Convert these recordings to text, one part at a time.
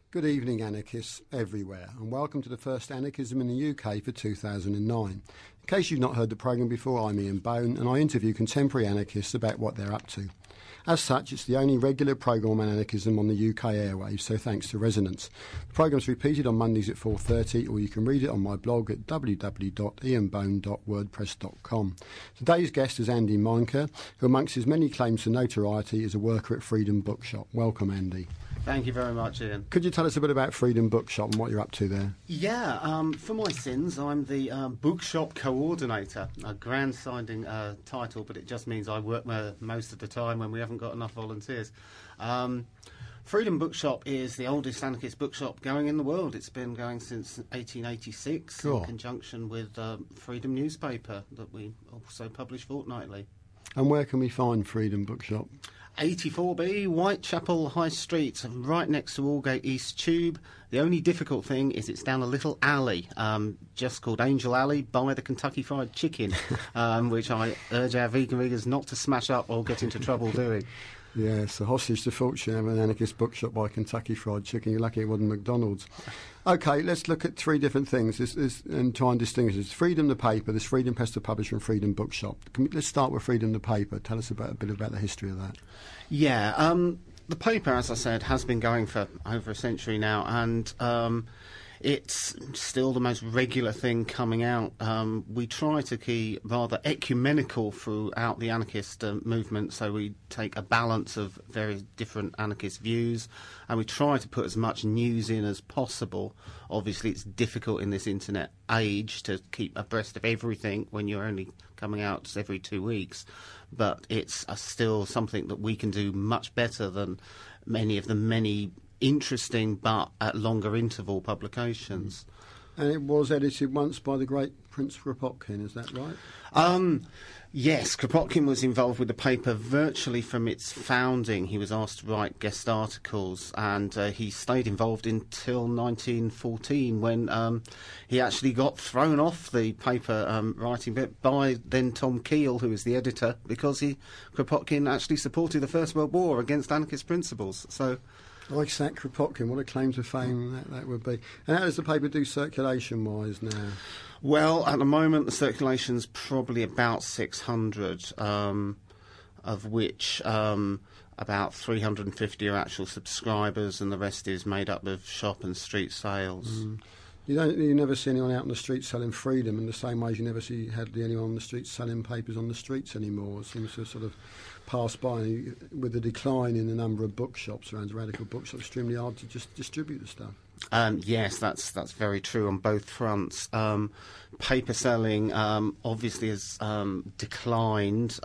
Good evening, anarchists everywhere, and welcome to the first Anarchism in the UK for 2009. In case you've not heard the programme before, I'm Ian Bone, and I interview contemporary anarchists about what they're up to. As such, it's the only regular programme on anarchism on the UK airwaves, so thanks to Resonance. The programme's repeated on Mondays at 4:30, or you can read it on my blog at www.ianbone.wordpress.com. Today's guest is Andy Meinker, who amongst his many claims to notoriety is a worker at Freedom Bookshop. Welcome, Andy. Thank you very much, Ian. Could you tell us a bit about Freedom Bookshop and what you're up to there? Yeah, for my sins, I'm the bookshop coordinator. A grand-sounding title, but it just means I work most of the time when we haven't got enough volunteers. Freedom Bookshop is the oldest anarchist bookshop going in the world. It's been going since 1886 in conjunction with Freedom newspaper that we also publish fortnightly. And where can we find Freedom Bookshop? 84B, Whitechapel High Street, right next to Aldgate East Tube. The only difficult thing is it's down a little alley, just called Angel Alley, by the Kentucky Fried Chicken, which I urge our vegan readers not to smash up or get into trouble doing. Yes, a hostage to fortune of an anarchist bookshop by Kentucky Fried Chicken. You're lucky it wasn't McDonald's. OK, let's look at three different things and try and distinguish. There's Freedom the paper, there's Freedom Press the publisher, and Freedom Bookshop. Let's start with Freedom the paper. Tell us a bit about the history of that. Yeah, the paper, as I said, has been going for over a century now, and it's still the most regular thing coming out. We try to keep rather ecumenical throughout the anarchist movement, so we take a balance of various different anarchist views, and we try to put as much news in as possible. Obviously, it's difficult in this internet age to keep abreast of everything when you're only coming out every 2 weeks, but it's still something that we can do much better than many interesting but at longer interval publications. And it was edited once by the great Prince Kropotkin, is that right? Yes, Kropotkin was involved with the paper virtually from its founding. He was asked to write guest articles, and he stayed involved until 1914 when he actually got thrown off the paper writing bit by then Tom Keel, who was the editor, because Kropotkin actually supported the First World War against anarchist principles. So, Isaac Kropotkin, what a claim to fame that would be. And how does the paper do circulation-wise now? Well, at the moment, the circulation's probably about 600, of which about 350 are actual subscribers, and the rest is made up of shop and street sales. You never see anyone out on the street selling Freedom in the same way as you never see anyone on the streets selling papers on the streets anymore. It seems to sort of pass by. With the decline in the number of bookshops around radical bookshops, extremely hard to just distribute the stuff. Yes, that's very true on both fronts. Paper selling obviously has declined,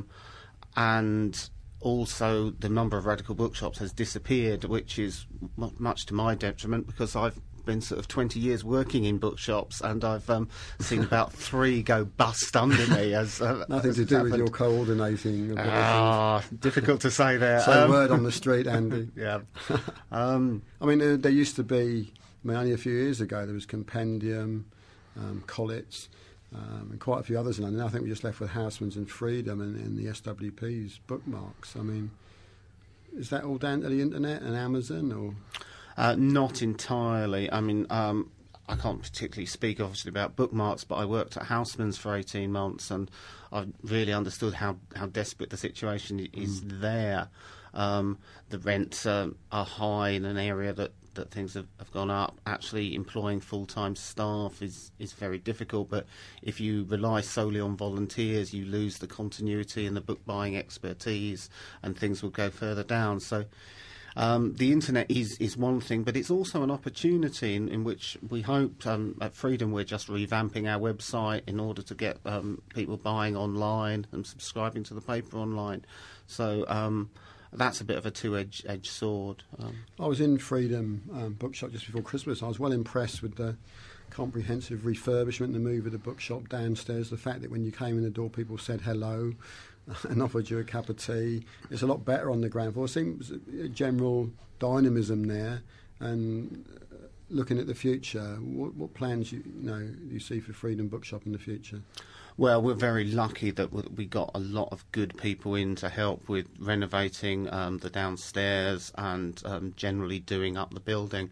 and also the number of radical bookshops has disappeared, which is much to my detriment, because I've been sort of 20 years working in bookshops, and I've seen about 3 go bust under me. Nothing to do with your coordinating. Difficult to say there. Say a word on the street, Andy. Yeah. I mean, there used to be, only a few years ago, there was Compendium, Collets, and quite a few others. And I think we just left with Houseman's and Freedom and the SWP's bookmarks. I mean, is that all down to the internet and Amazon, or...? Not entirely. I mean, I can't particularly speak, obviously, about bookmarks, but I worked at Houseman's for 18 months, and I really understood how desperate the situation is there. The rents are high in an area that things have gone up. Actually, employing full-time staff is very difficult, but if you rely solely on volunteers, you lose the continuity and the book-buying expertise, and things will go further down. So... the internet is one thing, but it's also an opportunity in which we hope at Freedom we're just revamping our website in order to get people buying online and subscribing to the paper online. So that's a bit of a two-edged sword. I was in Freedom Bookshop just before Christmas. I was well impressed with the comprehensive refurbishment, the move of the bookshop downstairs, the fact that when you came in the door people said hello and offered you a cup of tea. It's a lot better on the ground floor. It seems a general dynamism there. And looking at the future, what plans do you see for Freedom Bookshop in the future? Well, we're very lucky that we got a lot of good people in to help with renovating the downstairs and generally doing up the building.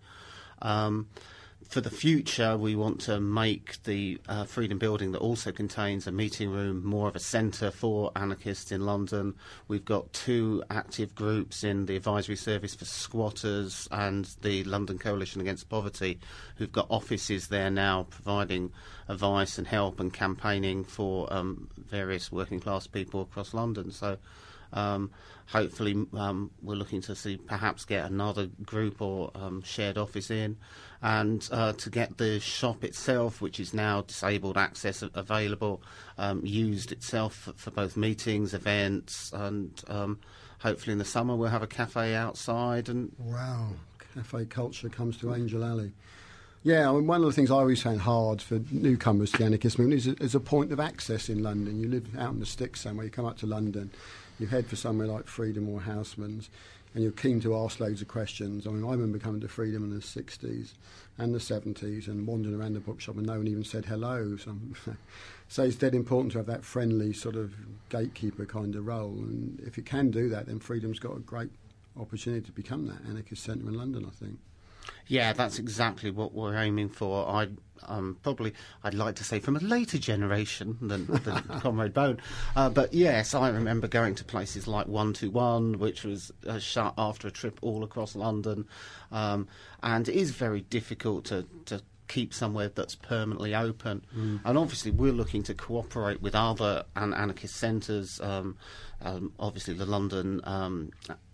For the future, we want to make the Freedom Building, that also contains a meeting room, more of a centre for anarchists in London. We've got 2 active groups in the Advisory Service for Squatters and the London Coalition Against Poverty, who've got offices there now providing advice and help and campaigning for various working class people across London. So hopefully we're looking to see perhaps get another group or shared office in, and to get the shop itself, which is now disabled access available, used itself for both meetings, events, and hopefully in the summer we'll have a cafe outside. And wow, cafe culture comes to Angel Alley. Yeah, I mean, one of the things I always found hard for newcomers to the anarchist movement is a point of access in London. You live out in the sticks somewhere, you come up to London, you head for somewhere like Freedom or Houseman's, and you're keen to ask loads of questions. I mean, I remember coming to Freedom in the 60s and the 70s and wandering around the bookshop and no one even said hello. So it's dead important to have that friendly sort of gatekeeper kind of role. And if you can do that, then Freedom's got a great opportunity to become that anarchist centre in London, I think. Yeah, that's exactly what we're aiming for. I'd like to say from a later generation than Comrade Bone. But yes, I remember going to places like 121, which was shut after a trip all across London. And it is very difficult to keep somewhere that's permanently open. And obviously we're looking to cooperate with other anarchist centres, obviously the London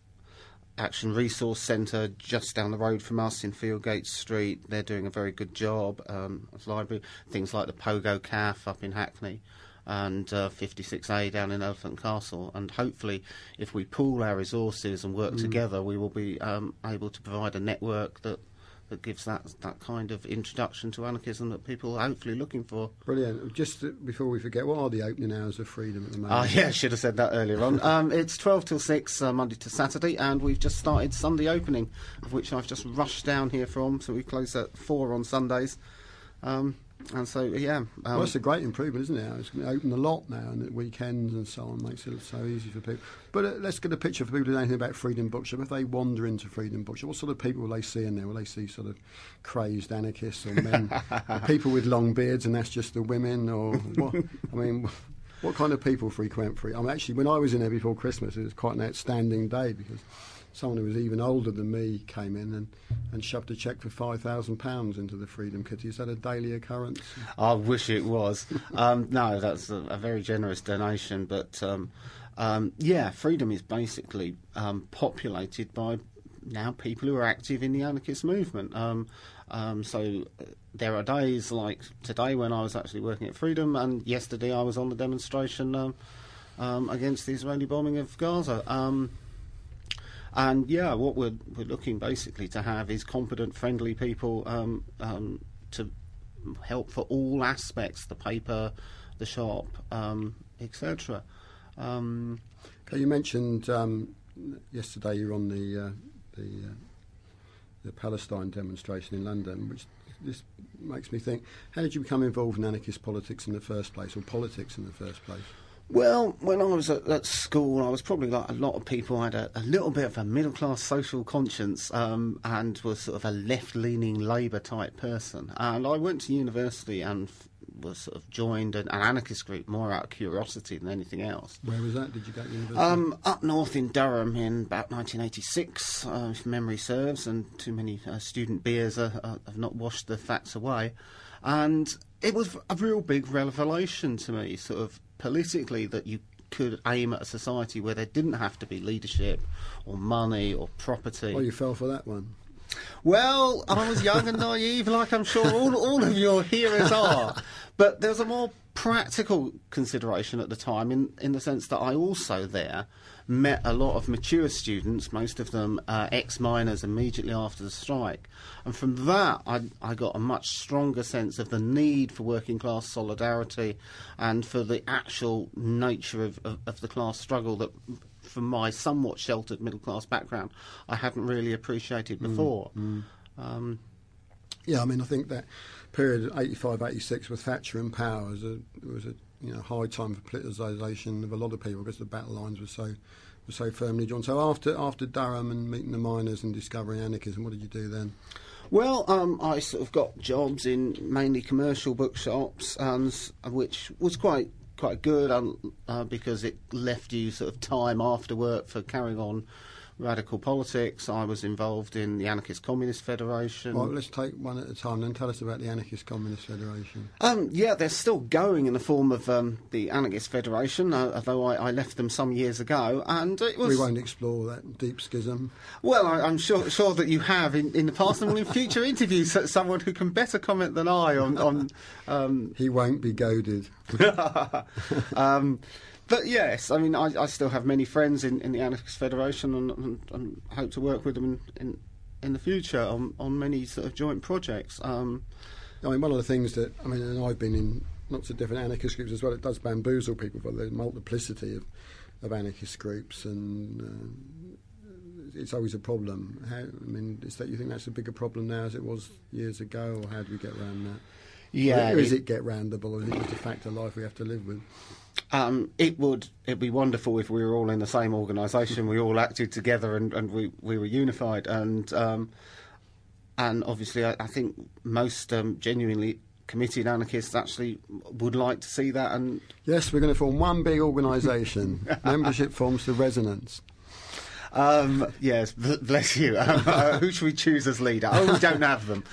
Action Resource Centre just down the road from us in Fieldgate Street. They're doing a very good job as library. Things like the Pogo Cafe up in Hackney and 56A down in Elephant Castle. And hopefully if we pool our resources and work together, we will be able to provide a network that gives that kind of introduction to anarchism that people are hopefully looking for. Brilliant. Just before we forget, what are the opening hours of Freedom at the moment? Yeah, I should have said that earlier on. It's 12 till 6, Monday to Saturday, and we've just started Sunday opening, of which I've just rushed down here from, so we close at 4 on Sundays. And so, yeah. Well, it's a great improvement, isn't it? It's going to open a lot now, and at weekends and so on, makes it so easy for people. But let's get a picture for people who don't know anything about Freedom Bookshop. If they wander into Freedom Bookshop, what sort of people will they see in there? Will they see sort of crazed anarchists or men, or people with long beards, and that's just the women? Or what? I mean, what kind of people frequent Freedom? I mean, actually, when I was in there before Christmas, it was quite an outstanding day because someone who was even older than me came in and shoved a cheque for £5,000 into the Freedom Kitty. Is that a daily occurrence? I wish it was. No, that's a very generous donation. But, yeah, Freedom is basically populated by now people who are active in the anarchist movement. So there are days like today when I was actually working at Freedom, and yesterday I was on the demonstration against the Israeli bombing of Gaza. And yeah, what we're looking basically to have is competent, friendly people to help for all aspects, the paper, the shop, etc. Okay, you mentioned yesterday you were on the Palestine demonstration in London, which this makes me think, how did you become involved in anarchist politics in the first place, or politics in the first place? Well, when I was at school, I was probably like a lot of people. I had a little bit of a middle-class social conscience and was sort of a left-leaning Labour type person. And I went to university and was sort of joined an anarchist group more out of curiosity than anything else. Where was that? Did you go to university? Up north in Durham in about 1986, if memory serves, and too many student beers have not washed the facts away. And it was a real big revelation to me, sort of politically, that you could aim at a society where there didn't have to be leadership or money or property. Oh, you fell for that one. Well, I was young and naive, like I'm sure all of your hearers are. But there was a more practical consideration at the time, in the sense that I also there met a lot of mature students, most of them ex-miners immediately after the strike. And from that, I got a much stronger sense of the need for working class solidarity and for the actual nature of the class struggle that, from my somewhat sheltered middle-class background, I hadn't really appreciated before. Yeah, I mean, I think that period, 85, 86, with Thatcher in power, was high time for politicisation of a lot of people because the battle lines were so firmly drawn. So after Durham and meeting the miners and discovering anarchism, what did you do then? Well, I sort of got jobs in mainly commercial bookshops, which was quite good because it left you sort of time after work for carrying on radical politics. I was involved in the Anarchist Communist Federation. Well, let's take one at a time then. Tell us about the Anarchist Communist Federation. Yeah, they're still going in the form of the Anarchist Federation, although I left them some years ago. And it was... We won't explore that deep schism. Well, I'm sure that you have in the past and will in future interviews someone who can better comment than I on He won't be goaded. But yes, I mean, I still have many friends in the Anarchist Federation and hope to work with them in the future on many sort of joint projects. I mean, one of the things that, and I've been in lots of different anarchist groups as well, it does bamboozle people for the multiplicity of anarchist groups, and it's always a problem. Is that, you think that's a bigger problem now as it was years ago, or how do we get around that? Yeah, or is it get roundable, or is it just a fact of life we have to live with? It'd be wonderful if we were all in the same organisation, we all acted together and we were unified, and obviously I think most genuinely committed anarchists actually would like to see that. And yes, we're going to form one big organisation. Membership forms the Resonance. Yes, bless you. Who should we choose as leader? Oh, we don't have them.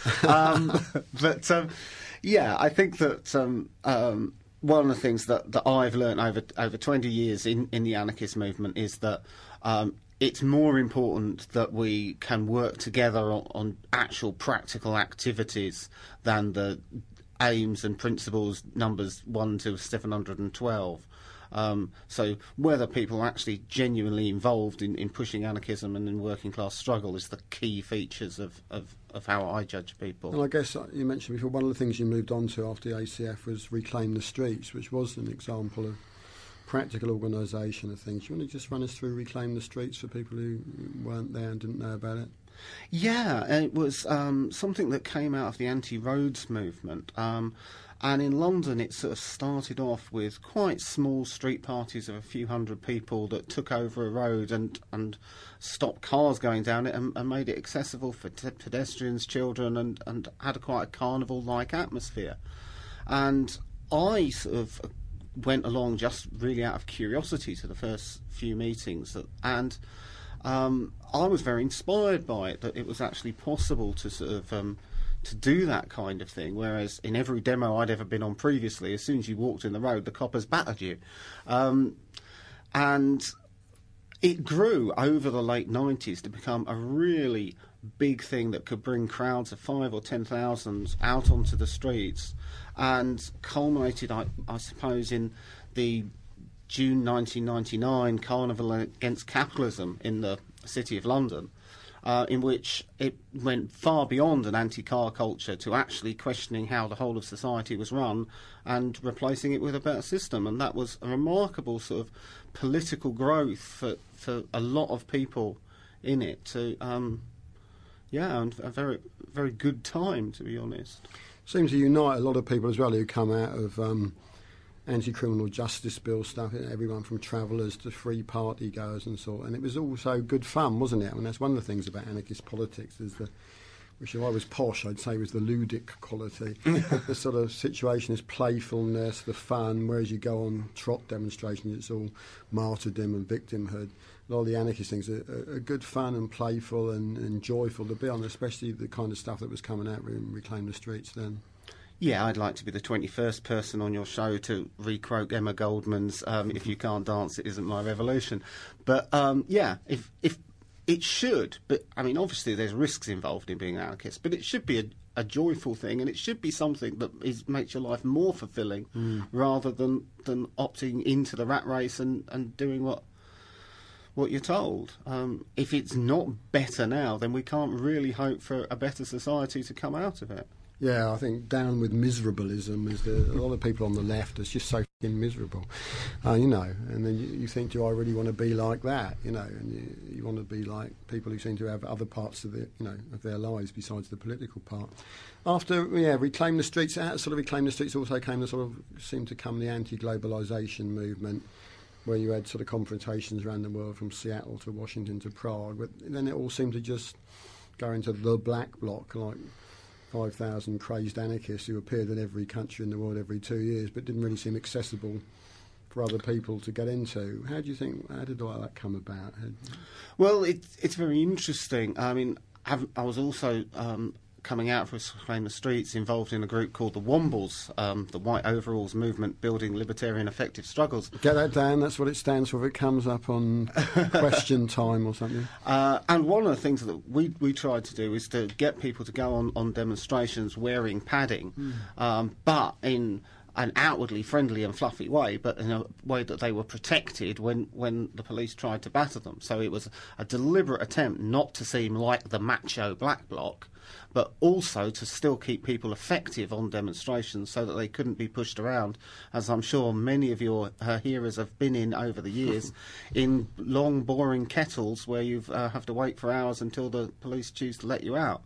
Yeah, I think that one of the things that I've learned over 20 years in the anarchist movement is that it's more important that we can work together on actual practical activities than the aims and principles numbers 1 to 712. So whether people are actually genuinely involved in pushing anarchism and in working class struggle is the key features of how I judge people. And I guess you mentioned before, one of the things you moved on to after the ACF was Reclaim the Streets, which was an example of practical organisation of things. Do you want to just run us through Reclaim the Streets for people who weren't there and didn't know about it? Yeah, it was something that came out of the anti-roads movement. And in London, it sort of started off with quite small street parties of a few hundred people that took over a road and stopped cars going down it and made it accessible for pedestrians, children, and had quite a carnival-like atmosphere. And I sort of went along just really out of curiosity to the first few meetings, and I was very inspired by it, that it was actually possible to sort of to do that kind of thing, whereas in every demo I'd ever been on previously, as soon as you walked in the road, the coppers battered you. And it grew over the late 90s to become a really big thing that could bring crowds of 5,000 or 10,000 out onto the streets, and culminated, I suppose, in the June 1999 Carnival Against Capitalism in the City of London, in which it went far beyond an anti-car culture to actually questioning how the whole of society was run and replacing it with a better system. And that was a remarkable sort of political growth for a lot of people in it. To and a very, very good time, to be honest. Seems to unite a lot of people as well who come out of anti-criminal justice bill stuff, everyone from travellers to free party goers and so on. And it was also good fun, wasn't it? I mean, that's one of the things about anarchist politics, is which if I was posh, I'd say was the ludic quality. The sort of situation is playfulness, the fun, whereas you go on trot demonstrations, it's all martyrdom and victimhood. A lot of the anarchist things are good fun and playful and joyful to be on, especially the kind of stuff that was coming out in Reclaim the Streets then. Yeah, I'd like to be the 21st person on your show to re-quote Emma Goldman's "If you can't dance, it isn't my revolution." But if it should, but I mean, obviously there's risks involved in being an anarchist, but it should be a joyful thing, and it should be something that makes your life more fulfilling, rather than opting into the rat race and doing what you're told. If it's not better now, then we can't really hope for a better society to come out of it. Yeah, I think down with miserableism is a lot of people on the left. It's just so miserable, and then you think, do I really want to be like that? And you want to be like people who seem to have other parts of of their lives besides the political part. After Reclaim the Streets, Reclaim the Streets also came seemed to come the anti-globalisation movement, where you had sort of confrontations around the world from Seattle to Washington to Prague, but then it all seemed to just go into the black bloc, like 5,000 crazed anarchists who appeared in every country in the world every 2 years, but didn't really seem accessible for other people to get into. How did all that come about? Well, it's very interesting. I mean, I was also coming out for Reclaim the Streets involved in a group called the Wombles, the White Overalls Movement Building Libertarian Effective Struggles. Get that down, that's what it stands for if it comes up on question time or something. And one of the things that we tried to do is to get people to go on demonstrations wearing padding, but in an outwardly friendly and fluffy way, but in a way that they were protected when the police tried to batter them. So it was a deliberate attempt not to seem like the macho black bloc, but also to still keep people effective on demonstrations so that they couldn't be pushed around, as I'm sure many of your hearers have been in over the years, in long, boring kettles where you have to wait for hours until the police choose to let you out.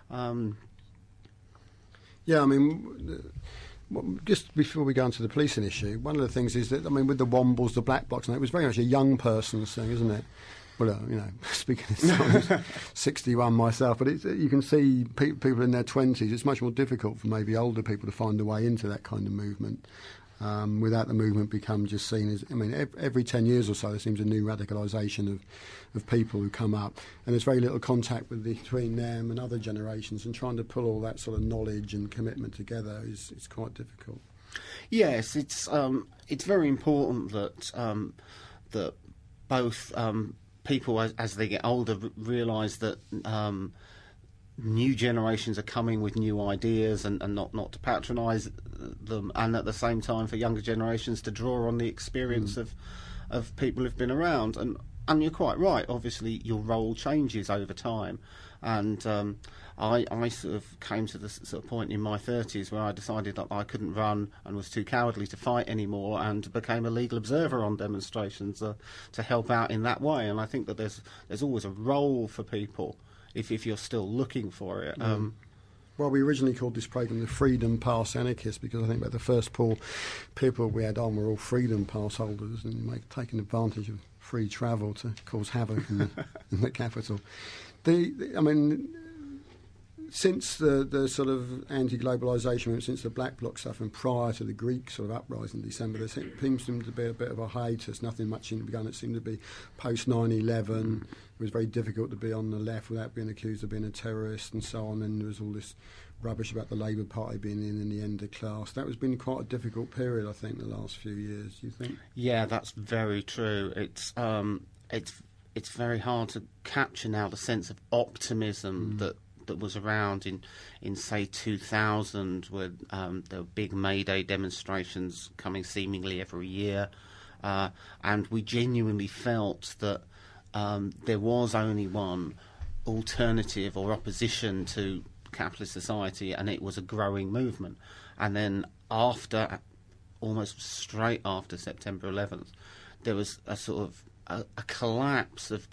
Just before we go on to the policing issue, one of the things is that, with the Wombles, the black blocs, it was very much a young person's thing, isn't it? Well, speaking of time, 61 myself, but you can see people in their 20s. It's much more difficult for maybe older people to find a way into that kind of movement without the movement become just seen as... every 10 years or so there seems a new radicalisation of people who come up, and there's very little contact between them and other generations, and trying to pull all that sort of knowledge and commitment together is quite difficult. Yes, it's very important that both... people, as they get older, realise that new generations are coming with new ideas, and not to patronise them, and at the same time for younger generations to draw on the experience of people who've been around. And you're quite right, obviously your role changes over time. And I sort of came to the sort of point in my 30s where I decided that I couldn't run and was too cowardly to fight anymore, and became a legal observer on demonstrations to help out in that way. And I think that there's always a role for people if you're still looking for it. Well, we originally called this programme the Freedom Pass Anarchists, because I think about the first people we had on were all Freedom Pass holders and taking advantage of free travel to cause havoc in the capital. Since the sort of anti-globalisation movement, since the Black Bloc stuff, and prior to the Greek sort of uprising in December, there seems to be a bit of a hiatus. Nothing much seemed to be going. It seemed to be post 9/11. It was very difficult to be on the left without being accused of being a terrorist and so on. And there was all this rubbish about the Labour Party being in the end of class. That has been quite a difficult period, I think, the last few years. Do you think? Yeah, that's very true. It's very hard to capture now the sense of optimism that was around in say 2000, where there were big May Day demonstrations coming seemingly every year, and we genuinely felt that there was only one alternative or opposition to capitalist society, and it was a growing movement. And then almost straight after September 11th, there was a sort of a collapse of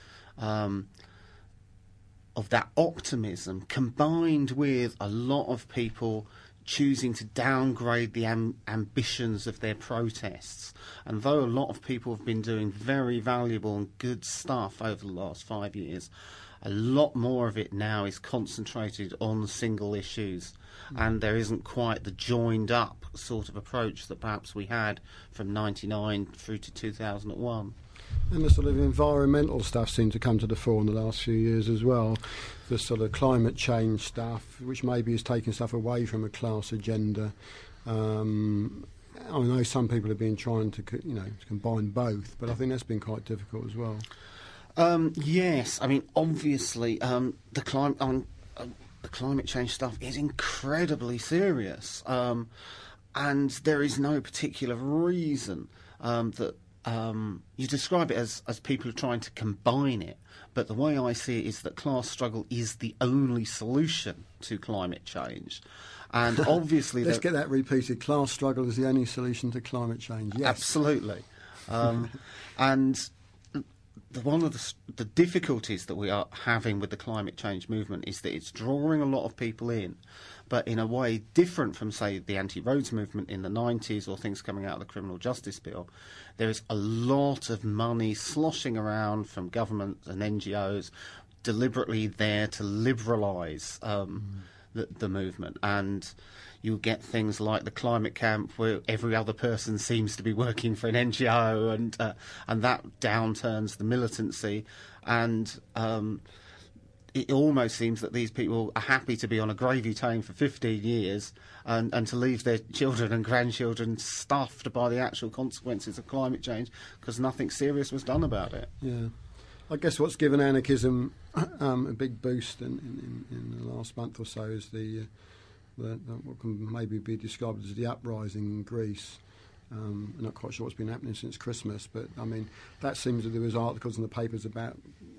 that optimism, combined with a lot of people choosing to downgrade the ambitions of their protests. And though a lot of people have been doing very valuable and good stuff over the last 5 years, a lot more of it now is concentrated on single issues, and there isn't quite the joined up sort of approach that perhaps we had from 99 through to 2001. And the sort of environmental stuff seemed to come to the fore in the last few years as well. The sort of climate change stuff, which maybe is taking stuff away from a class agenda. I know some people have been trying to combine both, but I think that's been quite difficult as well. Yes, obviously the climate change stuff is incredibly serious, and there is no particular reason that you describe it as people are trying to combine it, but the way I see it is that class struggle is the only solution to climate change. And obviously... Let's get that repeated. Class struggle is the only solution to climate change. Yes. Absolutely. And one of the difficulties that we are having with the climate change movement is that it's drawing a lot of people in, but in a way different from, say, the anti-roads movement in the 90s or things coming out of the criminal justice bill. There is a lot of money sloshing around from government and NGOs deliberately there to liberalise the movement. And you get things like the climate camp where every other person seems to be working for an NGO, and that downturns the militancy. And it almost seems that these people are happy to be on a gravy train for 15 years and to leave their children and grandchildren stuffed by the actual consequences of climate change because nothing serious was done about it. Yeah. I guess what's given anarchism a big boost in the last month or so is the what can maybe be described as the uprising in Greece. I'm not quite sure what's been happening since Christmas, but I mean, that seems that there was articles in the papers about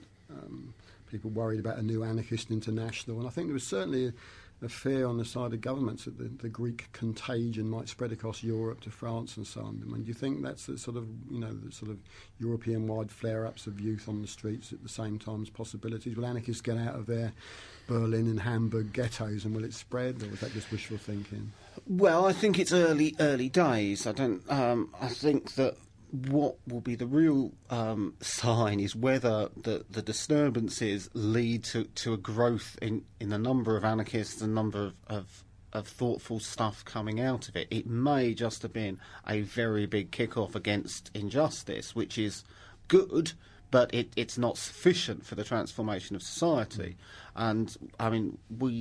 people worried about a new anarchist international, and I think there was certainly a fear on the side of governments that the Greek contagion might spread across Europe to France and so on. I mean, do you think that's the sort of European-wide flare-ups of youth on the streets at the same time as possibilities? Will anarchists get out of their Berlin and Hamburg ghettos, and will it spread, or is that just wishful thinking? Well, I think it's early days. I think that what will be the real sign is whether the disturbances lead to a growth in the number of anarchists and number of thoughtful stuff coming out of it. It may just have been a very big kick-off against injustice, which is good, but it's not sufficient for the transformation of society. And, I mean,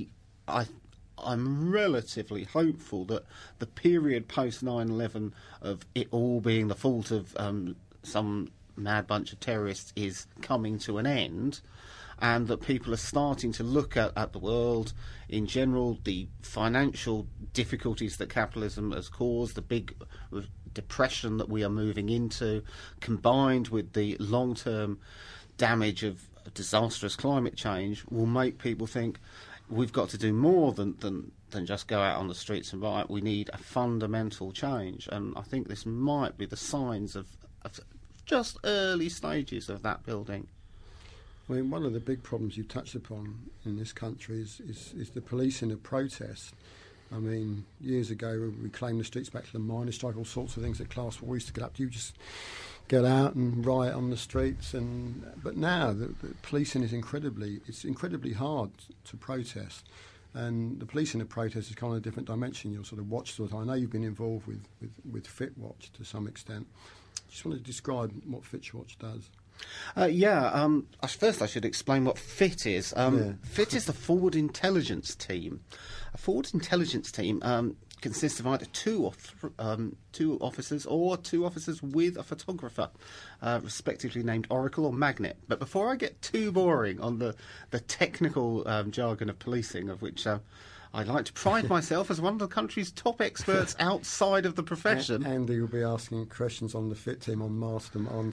I'm relatively hopeful that the period post 9/11 of it all being the fault of some mad bunch of terrorists is coming to an end, and that people are starting to look at the world in general, the financial difficulties that capitalism has caused, the big depression that we are moving into, combined with the long-term damage of disastrous climate change, will make people think, we've got to do more than just go out on the streets and riot. We need a fundamental change. And I think this might be the signs of just early stages of that building. I mean, one of the big problems you touched upon in this country is the policing of protest. I mean, years ago we claimed the streets back to the miners' strike, all sorts of things that Class 4 used to get up to. You just get out and riot on the streets, but now the policing is incredibly hard to protest, and the policing of protest is kind of a different dimension. You're sort of watchdog. I know you've been involved with FitWatch to some extent. Just want to describe what FitWatch does. First I should explain what FIT is. FIT is the Forward Intelligence Team. A Forward Intelligence Team consists of either two officers or two officers with a photographer, respectively named Oracle or Magnet. But before I get too boring on the technical jargon of policing, of which I like to pride myself as one of the country's top experts outside of the profession. Andy will be asking questions on the FIT team on Mastermind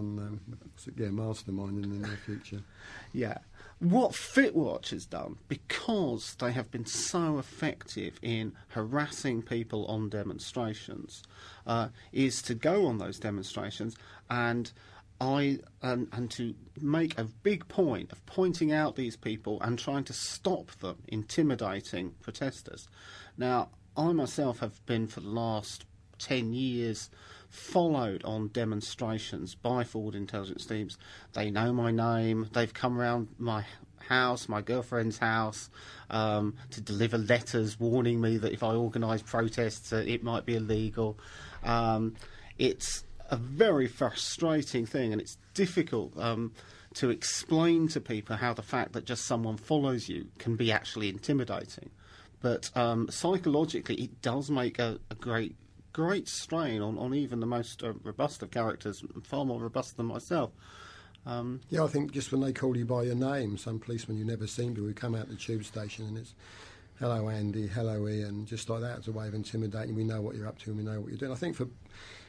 in the near future. Yeah. What FitWatch has done, because they have been so effective in harassing people on demonstrations, is to go on those demonstrations and to make a big point of pointing out these people and trying to stop them intimidating protesters. Now, I myself have been for the last 10 years followed on demonstrations by Forward Intelligence teams. They know my name. They've come around my house, my girlfriend's house, to deliver letters warning me that if I organise protests, it might be illegal. It's a very frustrating thing, and it's difficult to explain to people how the fact that just someone follows you can be actually intimidating. But psychologically, it does make a great strain on even the most robust of characters, far more robust than myself. I think just when they call you by your name, some policemen you've never seen before, who come out the tube station and it's, hello Andy, hello Ian, just like that, it's a way of intimidating. We know what you're up to and we know what you're doing. I think for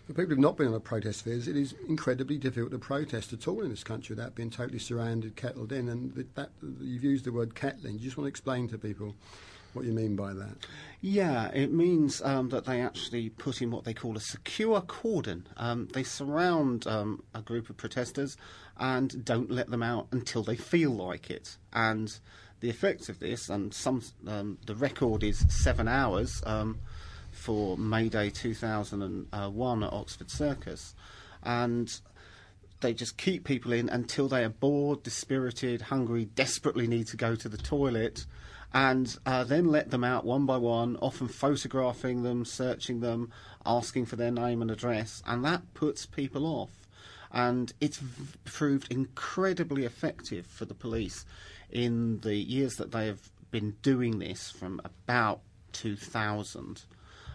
For people who've not been on a protest visit, it is incredibly difficult to protest at all in this country without being totally surrounded, kettled in. And you've used the word kettling. Do you just want to explain to people what you mean by that? Yeah, it means that they actually put in what they call a secure cordon. They surround a group of protesters and don't let them out until they feel like it. And the effect of this, and the record is 7 hours for May Day 2001 at Oxford Circus, and they just keep people in until they are bored, dispirited, hungry, desperately need to go to the toilet, and then let them out one by one, often photographing them, searching them, asking for their name and address, and that puts people off. And it's proved incredibly effective for the police in the years that they have been doing this, from about 2000.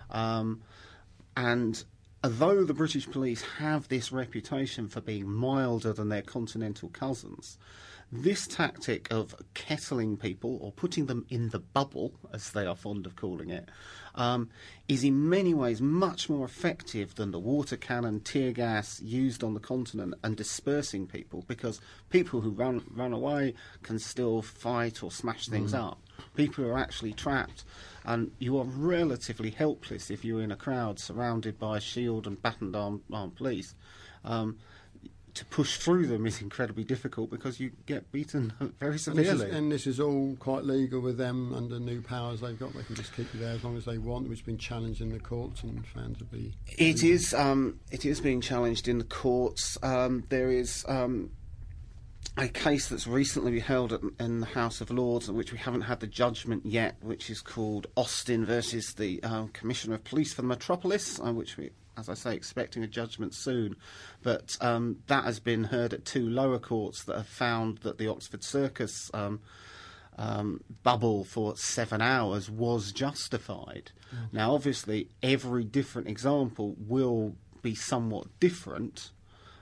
And although the British police have this reputation for being milder than their continental cousins, this tactic of kettling people, or putting them in the bubble, as they are fond of calling it, is in many ways much more effective than the water cannon, tear gas used on the continent and dispersing people, because people who run away can still fight or smash things up. People who are actually trapped, and you are relatively helpless if you're in a crowd surrounded by shield and battened armed police. To push through them is incredibly difficult because you get beaten very severely. And this is all quite legal with them under new powers they've got. They can just keep you there as long as they want, which has been challenged in the courts and found to be... It is being challenged in the courts. There is a case that's recently been held in the House of Lords, which we haven't had the judgment yet, which is called Austin versus the Commissioner of Police for the Metropolis, which we, as I say, expecting a judgment soon. But that has been heard at 2 lower courts that have found that the Oxford Circus bubble for 7 hours was justified. Now, obviously, every different example will be somewhat different,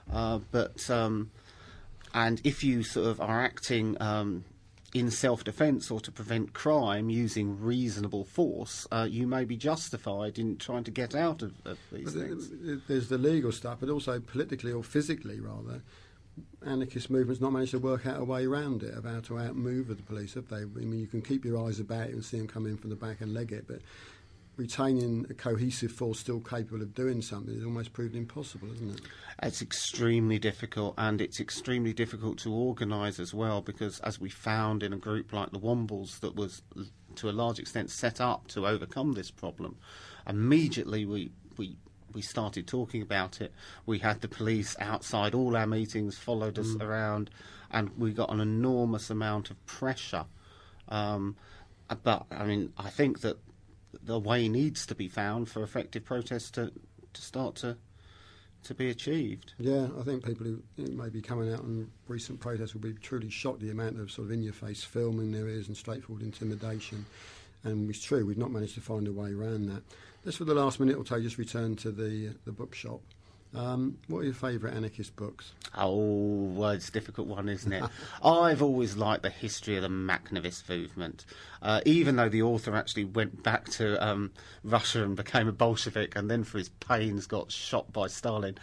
and if you sort of are acting in self-defence or to prevent crime using reasonable force, you may be justified in trying to get out of these things. There's the legal stuff, but also politically or physically, rather, anarchist movements not managed to work out a way around it, of how to outmove the police, have they? I mean, you can keep your eyes about it and see them come in from the back and leg it, but retaining a cohesive force still capable of doing something is almost proved impossible, isn't it? It's extremely difficult, and it's extremely difficult to organise as well, because as we found in a group like the Wombles that was to a large extent set up to overcome this problem, immediately we started talking about it. We had the police outside all our meetings, followed us around, and we got an enormous amount of pressure. But, I mean, I think that the way needs to be found for effective protests to start to be achieved. Yeah, I think people who may be coming out on recent protests will be truly shocked at the amount of sort of in-your-face filming there is and straightforward intimidation. And it's true, we've not managed to find a way around that. Let's, for the last minute or two, just return to the bookshop. What are your favourite anarchist books? Oh, well, it's a difficult one, isn't it? I've always liked the history of the Makhnovist movement, even though the author actually went back to Russia and became a Bolshevik, and then for his pains got shot by Stalin.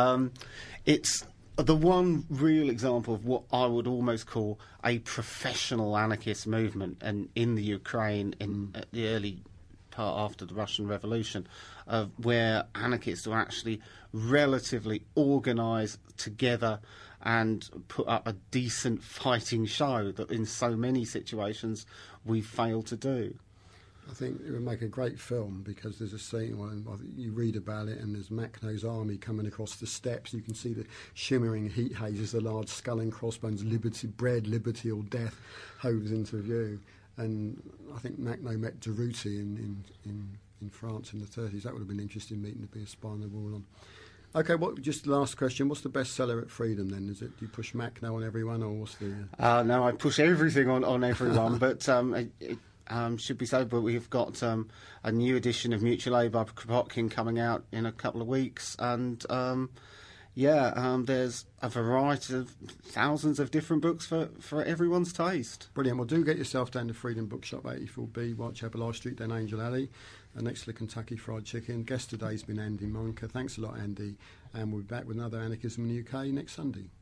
It's the one real example of what I would almost call a professional anarchist movement, and in the Ukraine in the early part after the Russian Revolution, where anarchists are actually relatively organised together and put up a decent fighting show that in so many situations we fail to do. I think it would make a great film, because there's a scene where you read about it and there's Makhno's army coming across the steppes. You can see the shimmering heat hazes, the large skull and crossbones, liberty, bread, liberty or death, hoves into view. And I think Makhno met Durruti in France in the 30s. That would have been an interesting meeting to be a spy on the wall on. OK, just last question. What's the bestseller at Freedom then? Is it, do you push Makhno on everyone, or what's the... No, I push everything on everyone, but it should be so. But we've got a new edition of Mutual Aid by Kropotkin coming out in a couple of weeks, and Yeah, there's a variety of thousands of different books for everyone's taste. Brilliant. Well, do get yourself down to Freedom Bookshop, 84B, Whitechapel High Street, down Angel Alley, next to the Kentucky Fried Chicken. Guest today's been Andy Monker. Thanks a lot, Andy. And we'll be back with another Anarchism in the UK next Sunday.